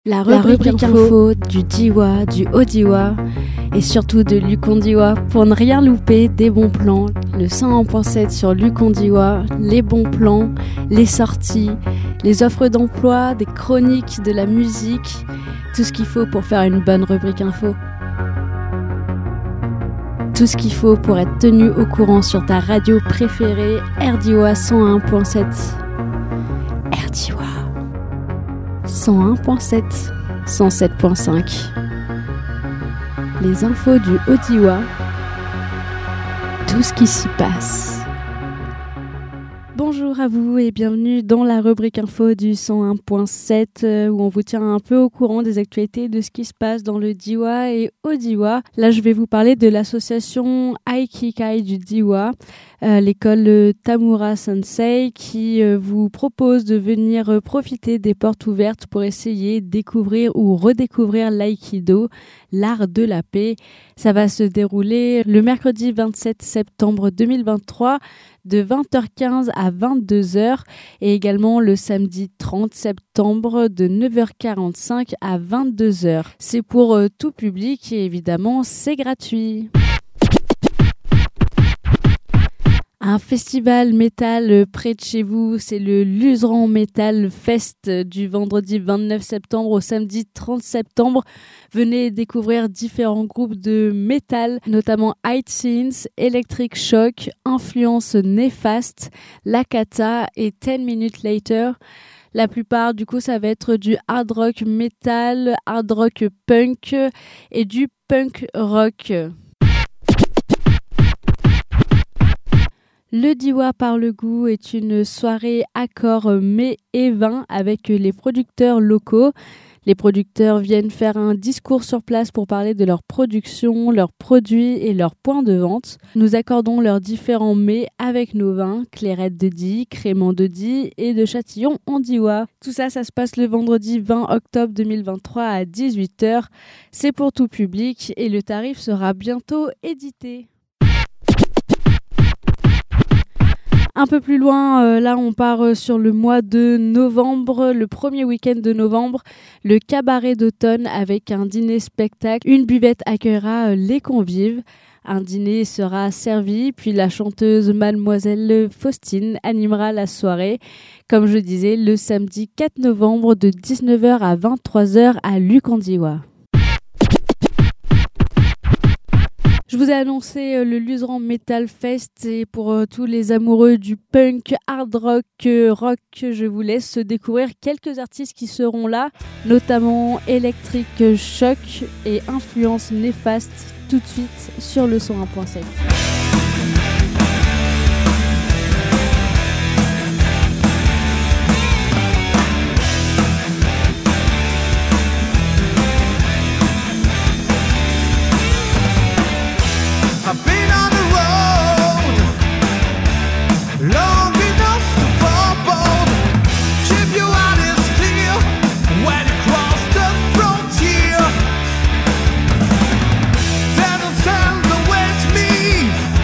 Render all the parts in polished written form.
La rubrique info du Diois, du Haut-Diois et surtout de Lucondiwa. Pour ne rien louper, des bons plans, le 101.7 sur Lucondiwa, les bons plans, les sorties, les offres d'emploi, des chroniques, de la musique, tout ce qu'il faut pour faire une bonne rubrique info. Tout ce qu'il faut pour être tenu au courant sur ta radio préférée, RDiois 101.7. RDiois 101.7, 107.5. Les infos du Haut-Diois, tout ce qui s'y passe. Bonjour à vous et bienvenue dans la rubrique info du 101.7 où on vous tient un peu au courant des actualités de ce qui se passe dans le Diois et au Diois. Là, je vais vous parler de l'association Aikikai du Diois, l'école Tamura Sensei qui vous propose de venir profiter des portes ouvertes pour essayer, découvrir ou redécouvrir l'aïkido, l'art de la paix. Ça va se dérouler le mercredi 27 septembre 2023 de 20h15 à 22h et également le samedi 30 septembre de 9h45 à 22h. C'est pour tout public et évidemment c'est gratuit. Un festival métal près de chez vous, c'est le Luzran Metal Fest du vendredi 29 septembre au samedi 30 septembre. Venez découvrir différents groupes de métal, notamment Hide Scenes, Electric Shock, Influence Néfaste, Lakata et 10 Minutes Later. La plupart, du coup, ça va être du hard rock metal, hard rock punk et du punk rock. Le Diois par le goût est une soirée accord mets et vin avec les producteurs locaux. Les producteurs viennent faire un discours sur place pour parler de leur production, leurs produits et leurs points de vente. Nous accordons leurs différents mets avec nos vins, clairette de Die, crément de Die et de Châtillon en Diois. Tout ça, ça se passe le vendredi 20 octobre 2023 à 18h. C'est pour tout public et le tarif sera bientôt édité. Un peu plus loin, là on part sur le mois de novembre, le premier week-end de novembre, le cabaret d'automne avec un dîner-spectacle. Une buvette accueillera les convives. Un dîner sera servi, puis la chanteuse Mademoiselle Faustine animera la soirée. Comme je disais, le samedi 4 novembre de 19h à 23h à Lucondiwa. Je vous ai annoncé le Luzran Metal Fest et pour tous les amoureux du punk, hard rock, rock, je vous laisse découvrir quelques artistes qui seront là, notamment Electric Shock et Influence Néfaste, tout de suite sur le 101.7. Then tell the way to me.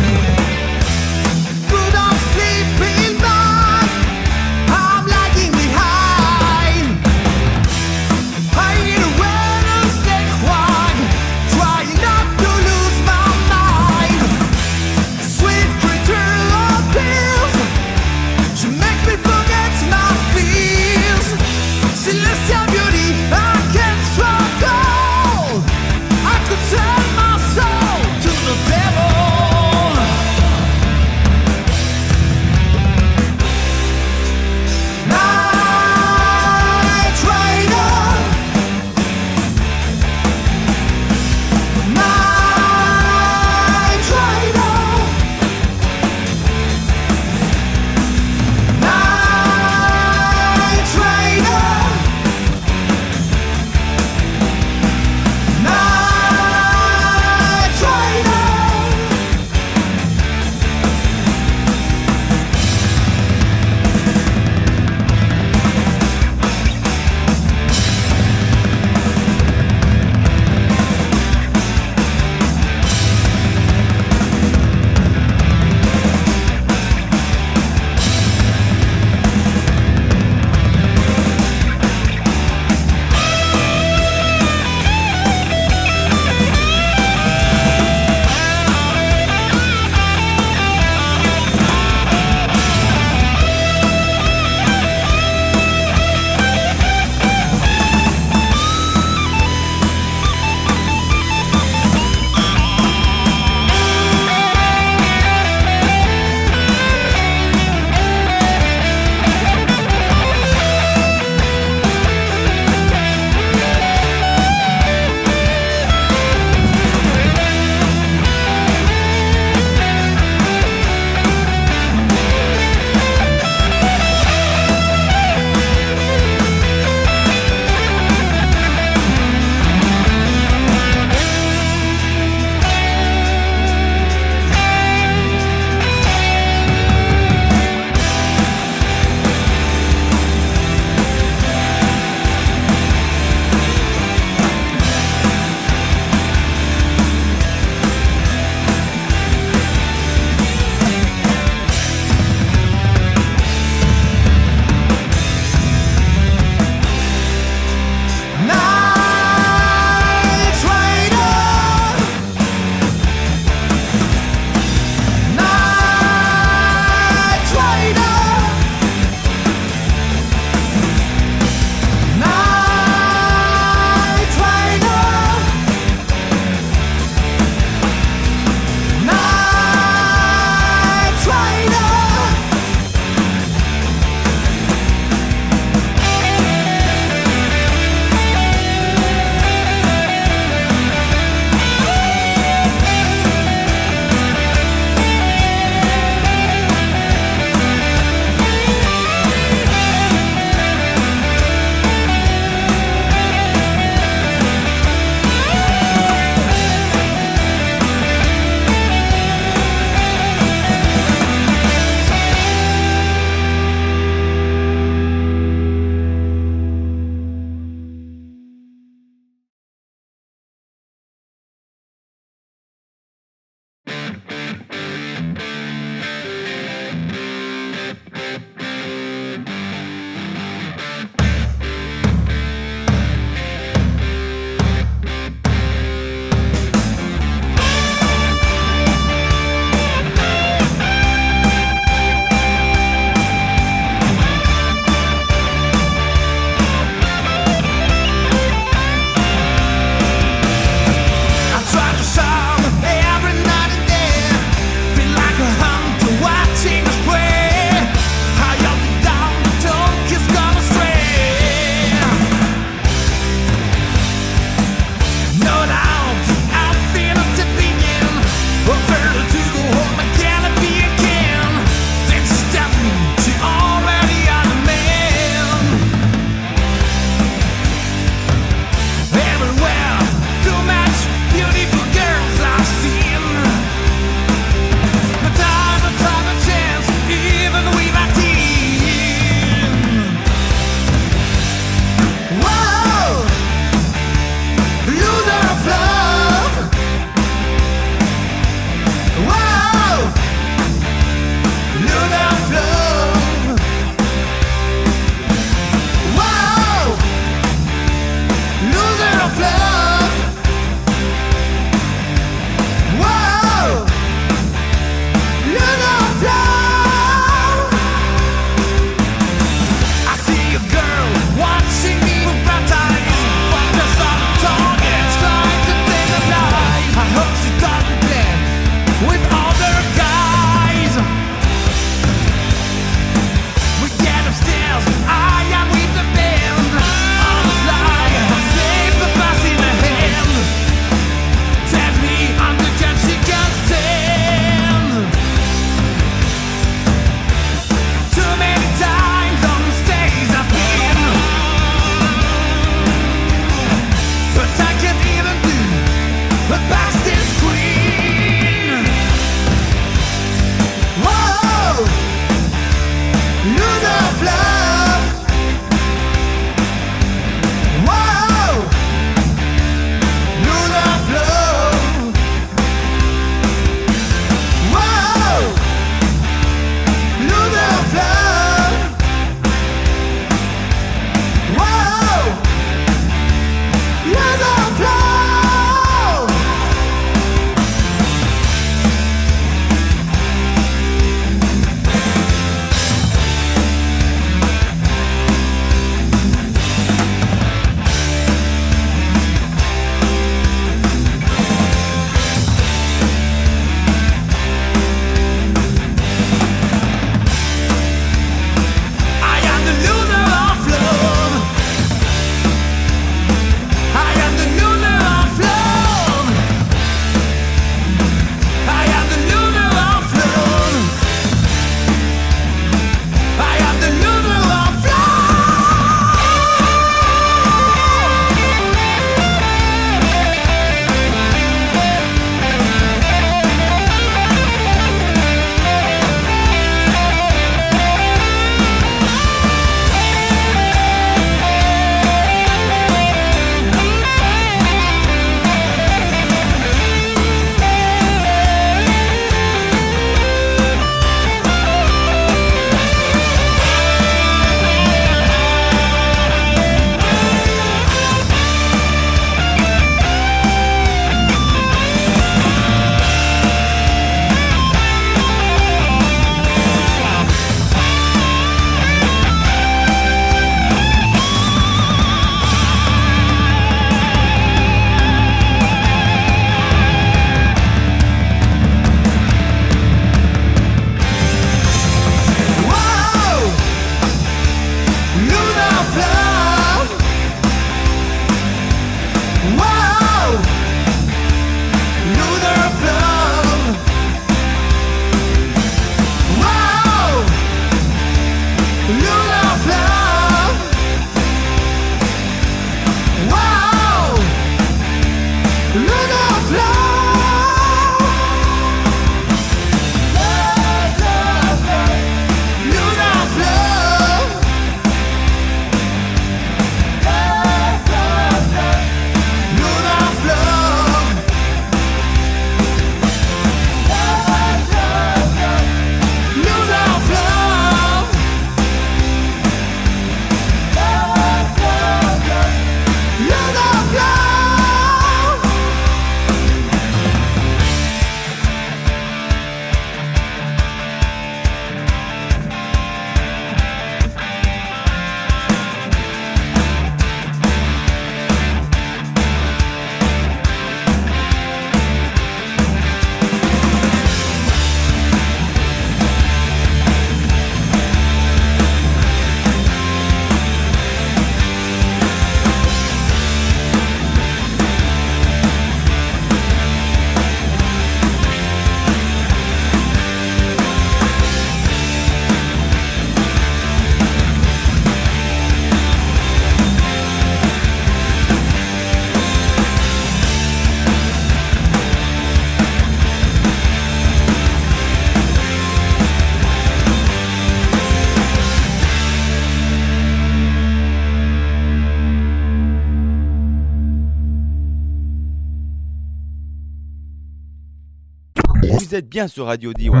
Vous êtes bien sur Radio D-Wah.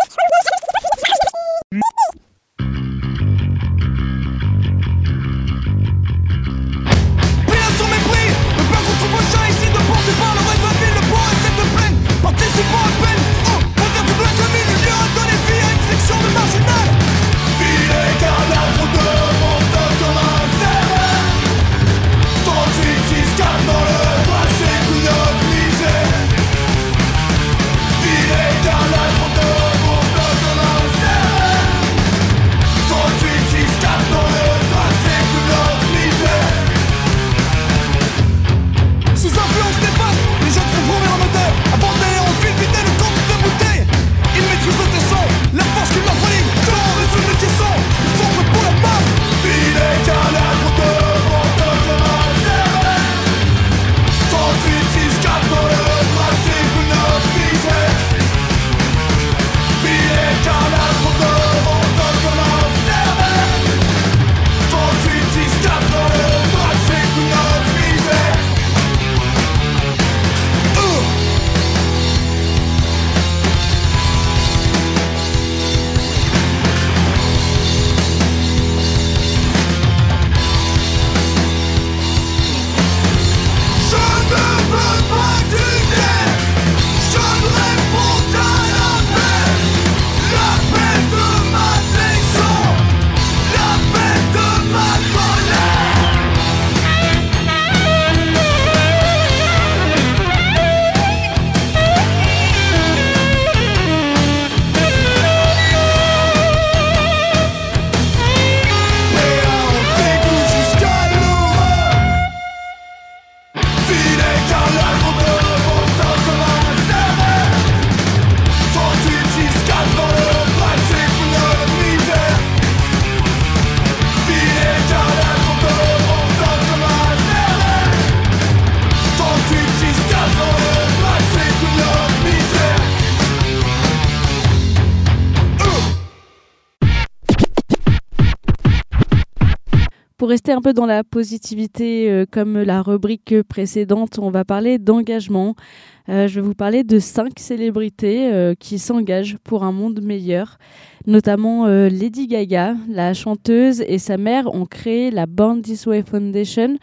Pour rester un peu dans la positivité, comme la rubrique précédente, on va parler d'engagement. Je vais vous parler de 5 célébrités qui s'engagent pour un monde meilleur. Notamment Lady Gaga, la chanteuse, et sa mère ont créé la Born This Way Foundation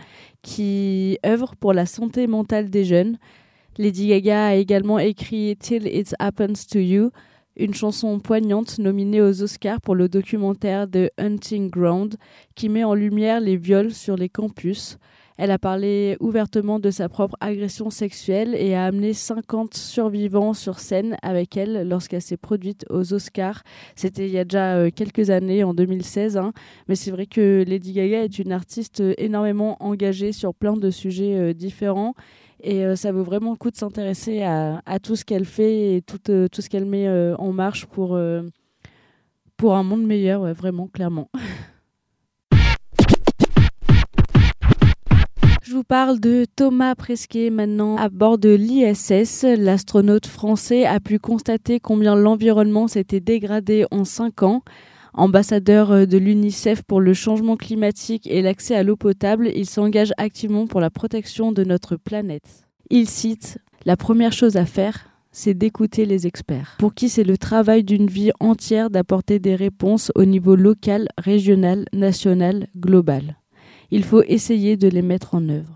qui œuvre pour la santé mentale des jeunes. Lady Gaga a également écrit Till It Happens to You, une chanson poignante nominée aux Oscars pour le documentaire The Hunting Ground qui met en lumière les viols sur les campus. Elle a parlé ouvertement de sa propre agression sexuelle et a amené 50 survivants sur scène avec elle lorsqu'elle s'est produite aux Oscars. C'était il y a déjà quelques années, en 2016. Mais c'est vrai que Lady Gaga est une artiste énormément engagée sur plein de sujets différents. Et ça vaut vraiment le coup de s'intéresser à tout ce qu'elle fait et tout ce qu'elle met en marche pour un monde meilleur, ouais, vraiment, clairement. Je vous parle de Thomas Pesquet maintenant. À bord de l'ISS, l'astronaute français a pu constater combien l'environnement s'était dégradé en 5 ans. Ambassadeur de l'UNICEF pour le changement climatique et l'accès à l'eau potable, il s'engage activement pour la protection de notre planète. Il cite « La première chose à faire, c'est d'écouter les experts, pour qui c'est le travail d'une vie entière d'apporter des réponses au niveau local, régional, national, global. Il faut essayer de les mettre en œuvre. »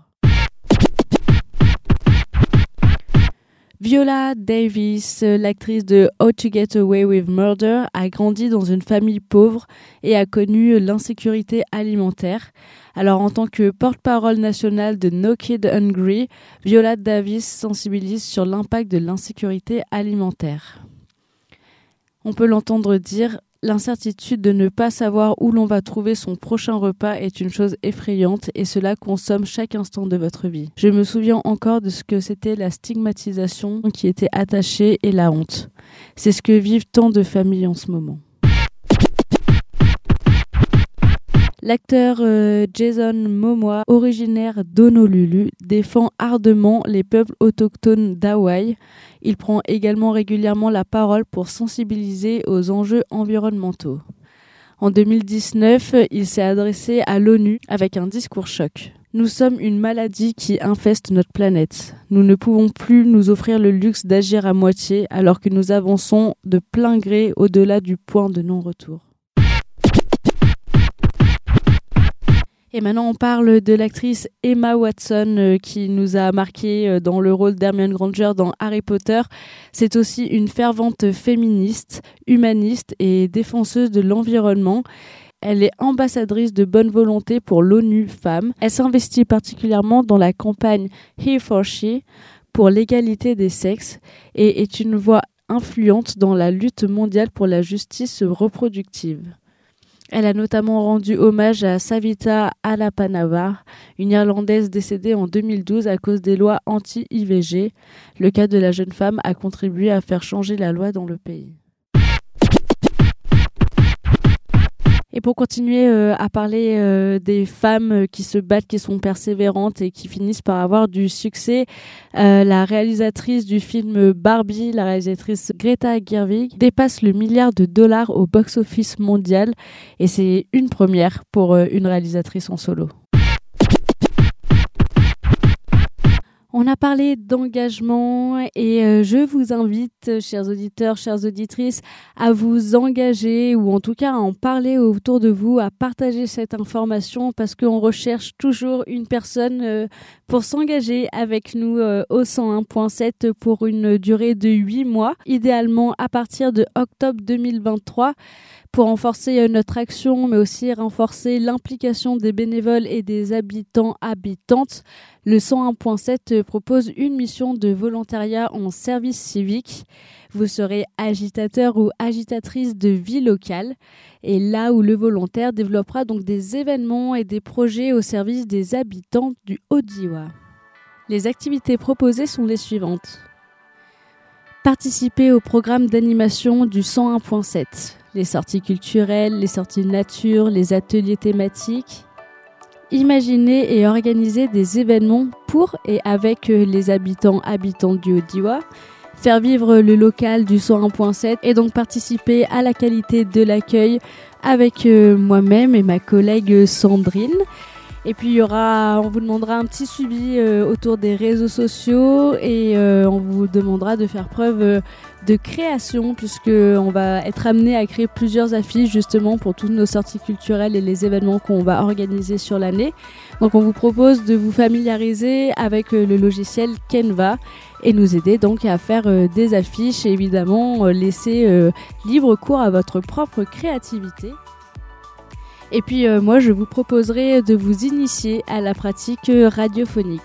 Viola Davis, l'actrice de How to Get Away with Murder, a grandi dans une famille pauvre et a connu l'insécurité alimentaire. Alors en tant que porte-parole nationale de No Kid Hungry, Viola Davis sensibilise sur l'impact de l'insécurité alimentaire. On peut l'entendre dire « L'incertitude de ne pas savoir où l'on va trouver son prochain repas est une chose effrayante et cela consomme chaque instant de votre vie. Je me souviens encore de ce que c'était la stigmatisation qui était attachée et la honte. C'est ce que vivent tant de familles en ce moment. » L'acteur Jason Momoa, originaire d'Honolulu, défend ardemment les peuples autochtones d'Hawaï. Il prend également régulièrement la parole pour sensibiliser aux enjeux environnementaux. En 2019, il s'est adressé à l'ONU avec un discours choc. « Nous sommes une maladie qui infeste notre planète. Nous ne pouvons plus nous offrir le luxe d'agir à moitié alors que nous avançons de plein gré au-delà du point de non-retour. » Et maintenant, on parle de l'actrice Emma Watson qui nous a marqué dans le rôle d'Hermione Granger dans Harry Potter. C'est aussi une fervente féministe, humaniste et défenseuse de l'environnement. Elle est ambassadrice de bonne volonté pour l'ONU Femmes. Elle s'investit particulièrement dans la campagne He for She pour l'égalité des sexes et est une voix influente dans la lutte mondiale pour la justice reproductive. Elle a notamment rendu hommage à Savita Halappanavar, une Irlandaise décédée en 2012 à cause des lois anti-IVG. Le cas de la jeune femme a contribué à faire changer la loi dans le pays. Et pour continuer à parler des femmes qui se battent, qui sont persévérantes et qui finissent par avoir du succès, la réalisatrice du film Barbie, la réalisatrice Greta Gerwig, dépasse le $1 milliard au box-office mondial et c'est une première pour une réalisatrice en solo. On a parlé d'engagement et je vous invite, chers auditeurs, chères auditrices, à vous engager ou en tout cas à en parler autour de vous, à partager cette information parce qu'on recherche toujours une personne pour s'engager avec nous au 101.7 pour une durée de 8 mois, idéalement à partir de octobre 2023. Pour renforcer notre action, mais aussi renforcer l'implication des bénévoles et des habitants-habitantes, le 101.7 propose une mission de volontariat en service civique. Vous serez agitateur ou agitatrice de vie locale et là où le volontaire développera donc des événements et des projets au service des habitants du Haut-Diois. Les activités proposées sont les suivantes. Participer au programme d'animation du 101.7. Les sorties culturelles, les sorties nature, les ateliers thématiques. Imaginer et organiser des événements pour et avec les habitants du Haut-Diois. Faire vivre le local du 101.7 et donc participer à la qualité de l'accueil avec moi-même et ma collègue Sandrine. Et puis on vous demandera un petit suivi autour des réseaux sociaux et on vous demandera de faire preuve de création puisqu'on va être amené à créer plusieurs affiches justement pour toutes nos sorties culturelles et les événements qu'on va organiser sur l'année. Donc on vous propose de vous familiariser avec le logiciel Canva et nous aider donc à faire des affiches et évidemment laisser libre cours à votre propre créativité. Et puis moi je vous proposerai de vous initier à la pratique radiophonique.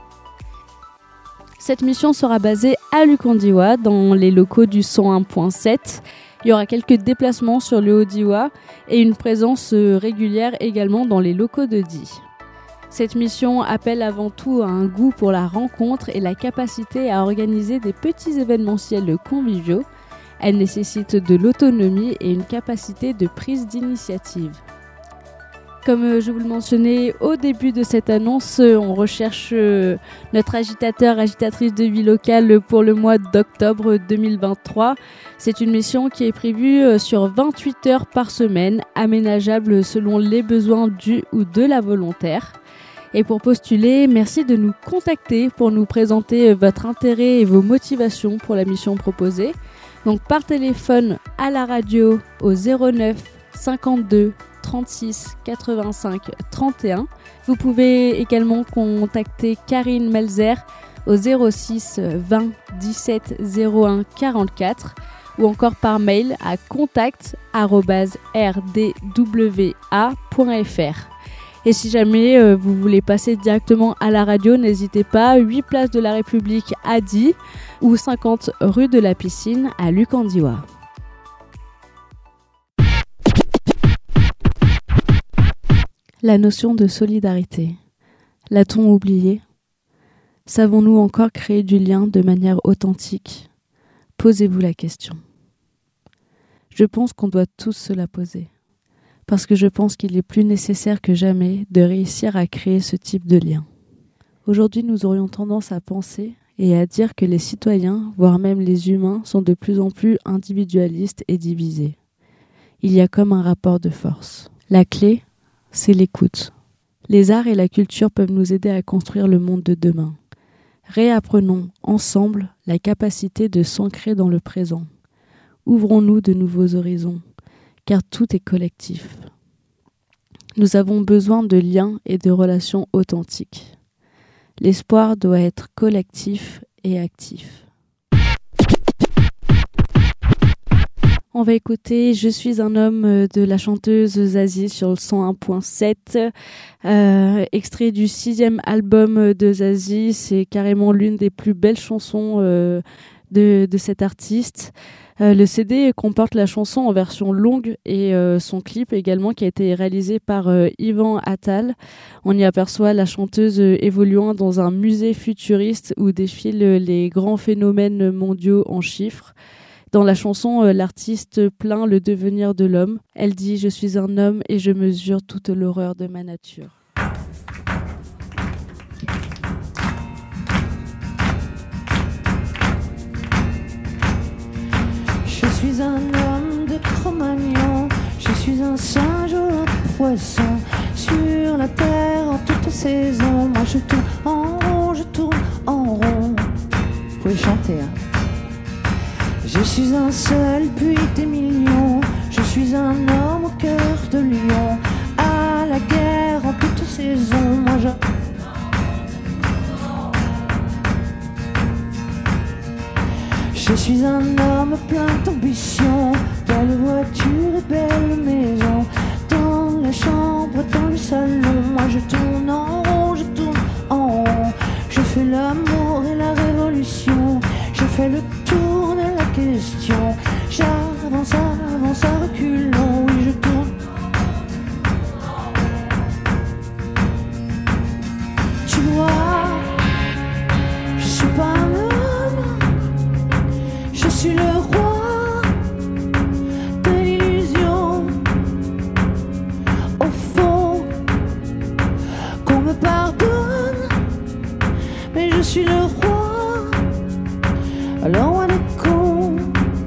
Cette mission sera basée à Luc-en-Diois dans les locaux du 101.7. Il y aura quelques déplacements sur le Haut-Diois et une présence régulière également dans les locaux de Die. Cette mission appelle avant tout à un goût pour la rencontre et la capacité à organiser des petits événementiels conviviaux. Elle nécessite de l'autonomie et une capacité de prise d'initiative. Comme je vous le mentionnais au début de cette annonce, on recherche notre agitatrice de vie locale pour le mois d'octobre 2023. C'est une mission qui est prévue sur 28 heures par semaine, aménageable selon les besoins du ou de la volontaire. Et pour postuler, merci de nous contacter pour nous présenter votre intérêt et vos motivations pour la mission proposée. Donc par téléphone à la radio au 09 52 36 85 31. Vous pouvez également contacter Karine Melzer au 06 20 17 01 44 ou encore par mail à contact@rdwa.fr. Et si jamais vous voulez passer directement à la radio, n'hésitez pas, 8 places de la République à Die ou 50 rue de la Piscine à Luc-en-Diois. La notion de solidarité. L'a-t-on oubliée ? Savons-nous encore créer du lien de manière authentique ? Posez-vous la question. Je pense qu'on doit tous se la poser. Parce que je pense qu'il est plus nécessaire que jamais de réussir à créer ce type de lien. Aujourd'hui, nous aurions tendance à penser et à dire que les citoyens, voire même les humains, sont de plus en plus individualistes et divisés. Il y a comme un rapport de force. La clé, c'est l'écoute. Les arts et la culture peuvent nous aider à construire le monde de demain. Réapprenons ensemble la capacité de s'ancrer dans le présent. Ouvrons-nous de nouveaux horizons, car tout est collectif. Nous avons besoin de liens et de relations authentiques. L'espoir doit être collectif et actif. On va écouter « Je suis un homme » de la chanteuse Zazie sur le 101.7, extrait du 6e album de Zazie. C'est carrément l'une des plus belles chansons de cet artiste. Le CD comporte la chanson en version longue et son clip également qui a été réalisé par Yvan Attal. On y aperçoit la chanteuse évoluant dans un musée futuriste où défilent les grands phénomènes mondiaux en chiffres. Dans la chanson, l'artiste plaint le devenir de l'homme. Elle dit « Je suis un homme et je mesure toute l'horreur de ma nature ». Je suis un homme de Cro-Magnon, je suis un singe ou un poisson, sur la terre en toute saison. Moi je tourne en rond, je tourne en rond. Vous pouvez chanter, hein. Je suis un seul puis des millions, je suis un homme au cœur de lion, à la guerre en toute saison. Moi je suis un homme plein d'ambition, belle voiture et belle maison, dans la chambre, dans le salon. Moi je tourne en rond, je tourne en rond, je fais l'amour et la révolution, je fais le tour de la question, j'avance, avance à reculons, oui je tourne. Tu vois, je suis pas un homme, je suis le roi de l'illusion. Au fond, qu'on me pardonne, mais je suis le roi. Alors on est con.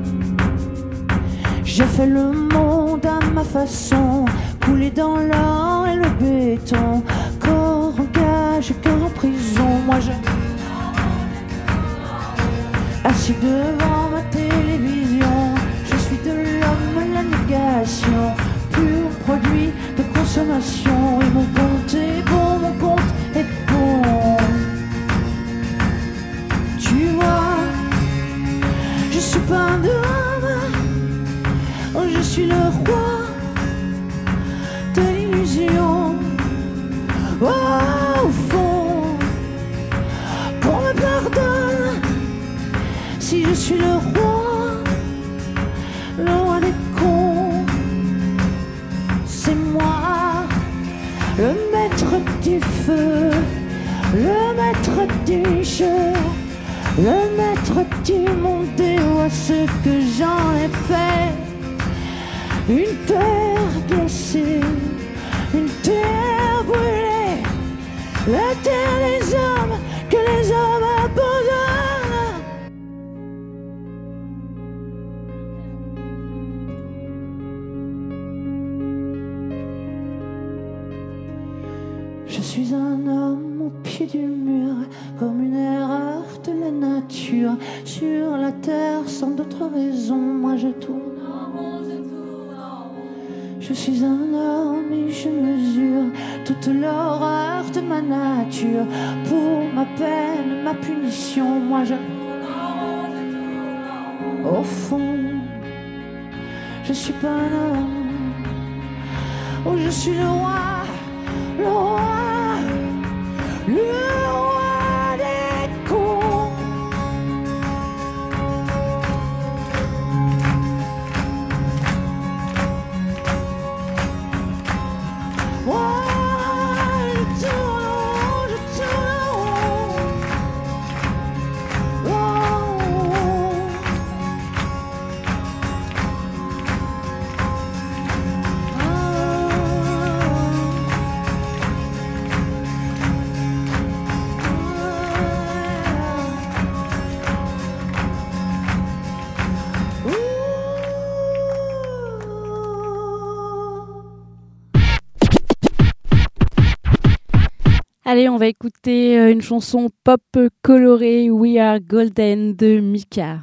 Je fais le monde à ma façon, couler dans l'or et le béton, corps en cage, cœur en prison. Moi je assis devant ma télévision, je suis de l'homme la négation, pur produit de consommation. Et mon compte est bon, mon compte est bon. Tu vois, je suis pas un homme, oh, je suis le roi de l'illusion. Oh, au fond, qu'on me pardonne si je suis le roi des cons. C'est moi, le maître du feu, le maître du jeu, le maître du monde, et vois ce que j'en ai fait. Une terre glacée, une terre terre brûlée, la terre des hommes que les hommes abandonnent. Je suis un homme au pied du mur, comme une erreur de la nature. Sur la terre, sans d'autre raison, moi je tourne. Je suis un homme et je mesure toute l'horreur de ma nature. Pour ma peine, ma punition, moi je... Au fond, je suis pas un homme. Oh, je suis le roi, le roi, le roi des cons. Allez, on va écouter une chanson pop colorée, We Are Golden de Mika.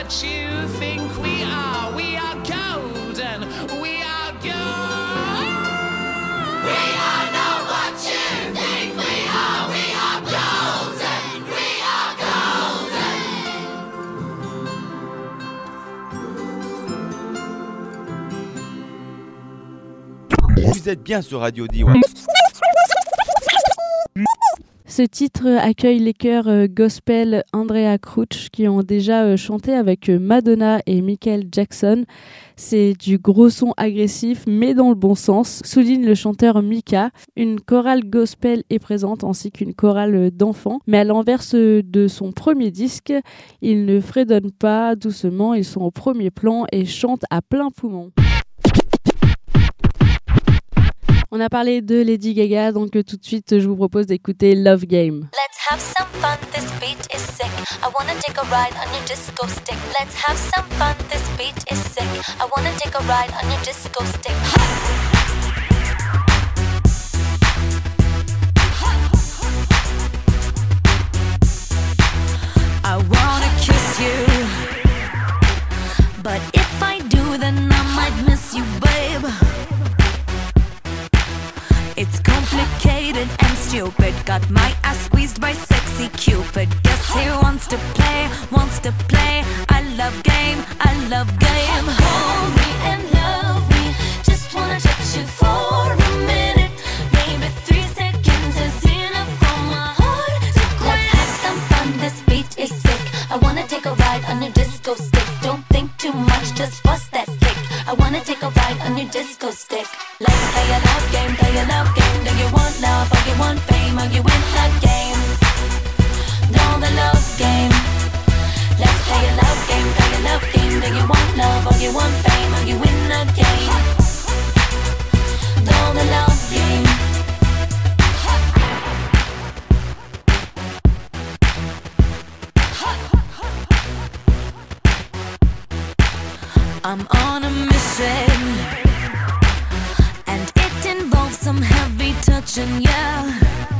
what you think we are. We are golden. We are gold. We are not what you think we are. We are golden. We are golden. Vous êtes bien sur Radio Diwa. Ce titre accueille les chœurs gospel Andrea Crouch qui ont déjà chanté avec Madonna et Michael Jackson. C'est du gros son agressif mais dans le bon sens, souligne le chanteur Mika. Une chorale gospel est présente ainsi qu'une chorale d'enfants. Mais à l'inverse de son premier disque, ils ne fredonnent pas doucement, ils sont au premier plan et chantent à plein poumon. On a parlé de Lady Gaga, donc tout de suite, je vous propose d'écouter Love Game. Let's have some fun, this beat is sick. I wanna take a ride on your disco stick. Let's have some fun, this beat is sick. I wanna take a ride on your disco stick. I wanna kiss you, but if I do, then I might miss you, babe. It's complicated and stupid. Got my ass squeezed by sexy Cupid. Guess he wants to play, wants to play. I love game, I love game. Hold me and love me. Just wanna touch you for a minute. Maybe 3 seconds is enough for my heart to quit. Let's have some fun, this beat is sick. I wanna take a ride on your disco stick. Don't think too much, just bust that kick. I wanna take a ride on your disco stick. Let's play a love game, play a love game. Do you want love or you want fame? Or you win the game? Know the love game. Let's play a love game, play a love game. Do you want love or you want fame? Or you win the game? Know the love game. I'm on a mission, and it involves some heavy touching, yeah.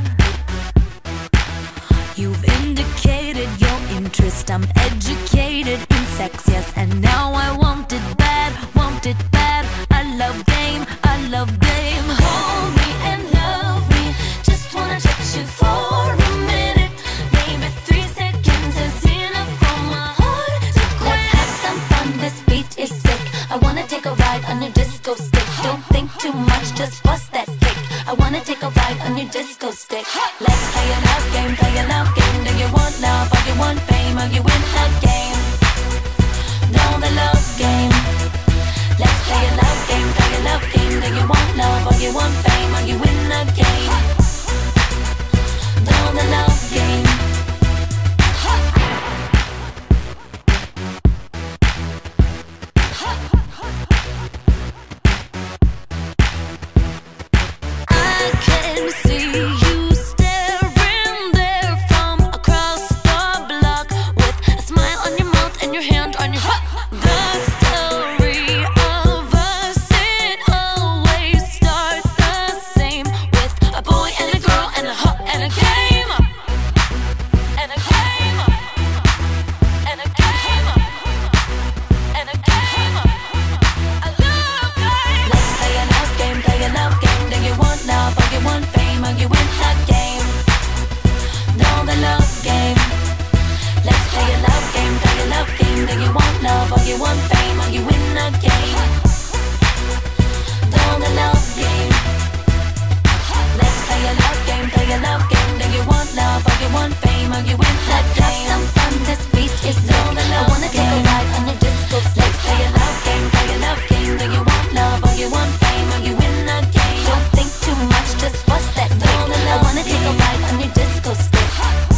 You've indicated your interest, I'm educated in sex, yes. And now I want it bad, want it bad. I love game, I love game. Hold me and love me, just wanna touch you for a minute. Maybe 3 seconds is enough for my heart to quit. Let's have some fun, this beat is sick. I wanna take a ride on your disco stick. Don't think too much, just bust that kick. I wanna take a ride on your disco stick. Let's play a love game, play a love game. Do you want love or you want fame? Or you win a game? Know the love game. Let's play a love game, play a love game. Do you want love or you want fame? Or you win a game? Know the love game. I can see you staring there from across the block with a smile on your mouth and your hand on your heart. The story of us, it always starts the same, with a boy and a girl and a heart and a game. And a game. And a game. And a game. I love game. Let's play a love game, play a love game. Do you want love or you want fame? Or you win the game? Know the love game. Let's play a love game, play a love game. Do you want love or you want fame? Or you win the game? Know the love game. Let's play a love game, play a love game. Do you want love or you want fame? Or you win the game? Let's have some fun, this beat is sick. I wanna take a ride on your disco stick. Let's play a love game, play a love game. Do you want love or you want fame? Or you win the game? Don't think too much, just bust that kick. I wanna take a ride on your disco stick.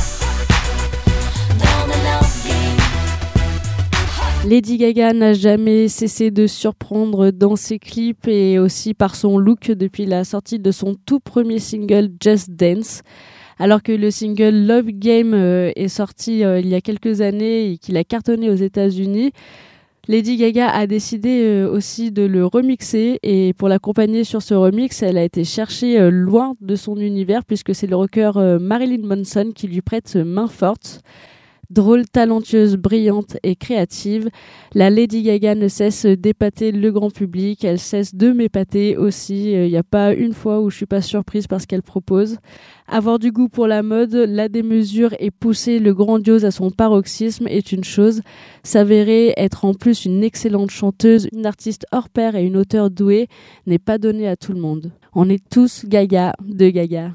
Know the love game. Lady Gaga n'a jamais cessé de surprendre dans ses clips et aussi par son look depuis la sortie de son tout premier single Just Dance. Alors que le single Love Game est sorti il y a quelques années et qu'il a cartonné aux États-Unis, Lady Gaga a décidé aussi de le remixer, et pour l'accompagner sur ce remix, elle a été chercher loin de son univers puisque c'est le rocker Marilyn Manson qui lui prête main forte. Drôle, talentueuse, brillante et créative, la Lady Gaga ne cesse d'épater le grand public, elle cesse de m'épater aussi. Il n'y a pas une fois où je suis pas surprise par ce qu'elle propose. Avoir du goût pour la mode, la démesure et pousser le grandiose à son paroxysme est une chose. S'avérer être en plus une excellente chanteuse, une artiste hors pair et une auteure douée n'est pas donné à tout le monde. On est tous Gaga de Gaga.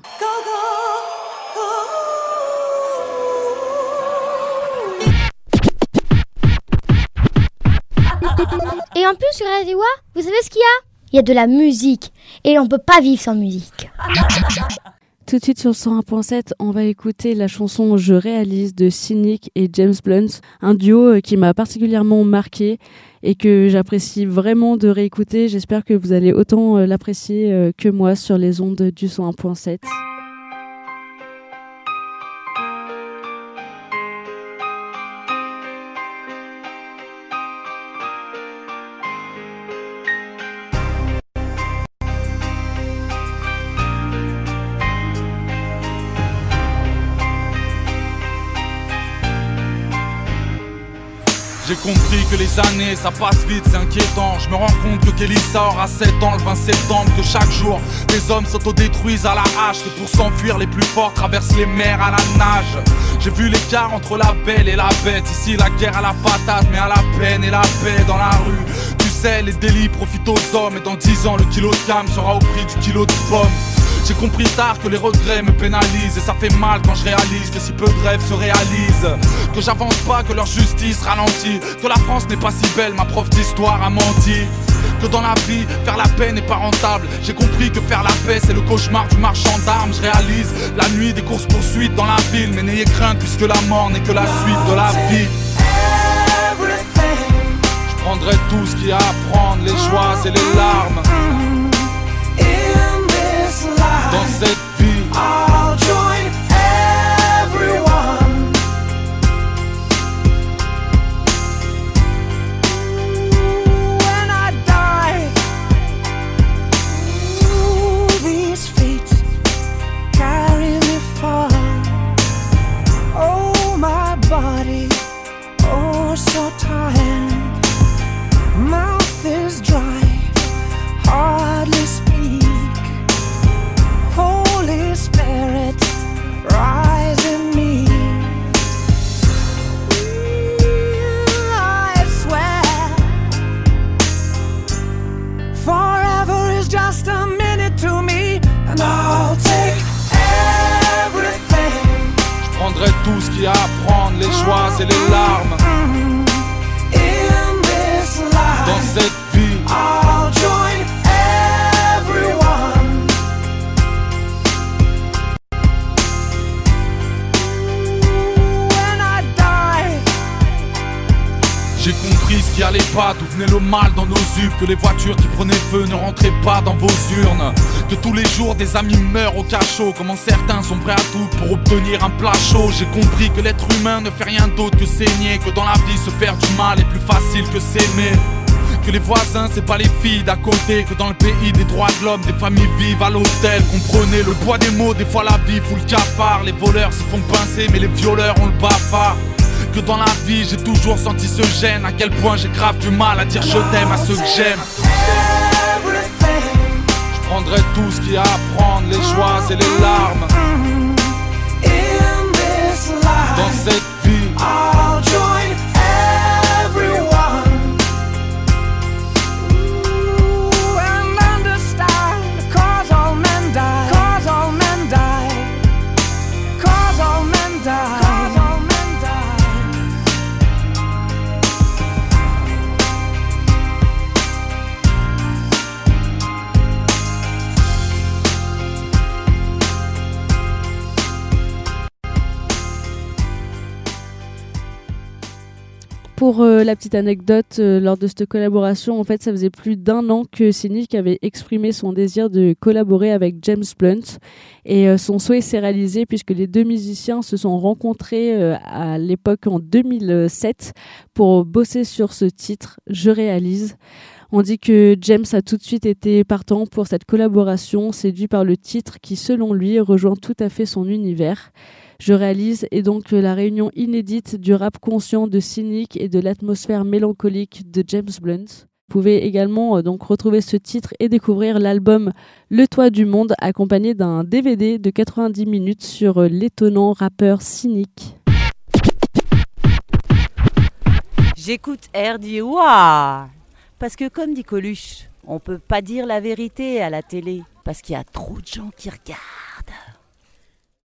Et en plus, sur Radio Wa, vous savez ce qu'il y a ? Il y a de la musique. Et on peut pas vivre sans musique. Tout de suite sur 101.7, on va écouter la chanson Je réalise de Cynic et James Blunt, un duo qui m'a particulièrement marqué et que j'apprécie vraiment de réécouter. J'espère que vous allez autant l'apprécier que moi sur les ondes du 101.7. J'ai compris que les années ça passe vite, c'est inquiétant. Je me rends compte que Kelissa aura 7 ans le 20 septembre. Que chaque jour des hommes s'autodétruisent à la hache. Que pour s'enfuir les plus forts traversent les mers à la nage. J'ai vu l'écart entre la belle et la bête. Ici la guerre à la patate mais à la peine et la paix dans la rue. Tu sais les délits profitent aux hommes. Et dans 10 ans le kilo de cam sera au prix du kilo de pommes. J'ai compris tard que les regrets me pénalisent. Et ça fait mal quand je réalise que si peu de rêves se réalisent. Que j'avance pas, que leur justice ralentit. Que la France n'est pas si belle, ma prof d'histoire a menti. Que dans la vie, faire la paix n'est pas rentable. J'ai compris que faire la paix c'est le cauchemar du marchand d'armes. Je réalise la nuit des courses poursuites dans la ville. Mais n'ayez crainte puisque la mort n'est que la suite de la vie. Je prendrai tout ce qu'il y a à prendre, les joies et les larmes. Dans cette vie, I'll join everyone. When I die, these feet carry me far. Oh, my body, oh, so tired. Mouth is dry, hardly speak. Holy Spirit, rise in me. I swear, forever is just a minute to me, and I'll take everything. Je prendrai tout ce qu'il y a à prendre, les joies et les larmes. In this life, dans cette vie, I'll join everyone. J'ai compris ce qui allait pas, d'où venait le mal dans nos ubes. Que les voitures qui prenaient feu ne rentraient pas dans vos urnes. Que tous les jours des amis meurent au cachot. Comment certains sont prêts à tout pour obtenir un plat chaud. J'ai compris que l'être humain ne fait rien d'autre que saigner. Que dans la vie se faire du mal est plus facile que s'aimer. Que les voisins c'est pas les filles d'à côté. Que dans le pays des droits de l'homme des familles vivent à l'hôtel. Comprenez le poids des mots, des fois la vie fout le cafard. Les voleurs se font pincer mais les violeurs ont le bafard. Que dans la vie j'ai toujours senti ce gêne. À quel point j'ai grave du mal à dire je t'aime à ceux que j'aime. Je prendrai tout ce qu'il y a à prendre, les joies et les larmes. Dans cette vie, I'll join everyone. And understand, cause all men die. Cause all men die. Cause all men die. Pour la petite anecdote, lors de cette collaboration, en fait, ça faisait plus d'1 an que Cynic avait exprimé son désir de collaborer avec James Blunt. Et son souhait s'est réalisé puisque les deux musiciens se sont rencontrés à l'époque en 2007 pour bosser sur ce titre, Je réalise. On dit que James a tout de suite été partant pour cette collaboration, séduit par le titre qui, selon lui, rejoint tout à fait son univers. Je réalise est donc la réunion inédite du rap conscient de Cynic et de l'atmosphère mélancolique de James Blunt. Vous pouvez également donc retrouver ce titre et découvrir l'album Le Toit du Monde accompagné d'un DVD de 90 minutes sur l'étonnant rappeur Cynic. J'écoute RDY parce que comme dit Coluche, on peut pas dire la vérité à la télé parce qu'il y a trop de gens qui regardent.